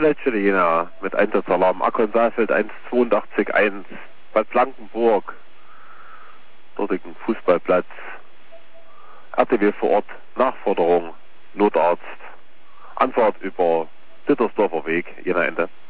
Leitstelle Jena mit Einsatzalarm. Akkon Saalfeld 182.1 Bad Blankenburg. Dortigen Fußballplatz. RTW vor Ort. Nachforderung. Notarzt. Anfahrt über Dittersdorfer Weg. Jena Ende.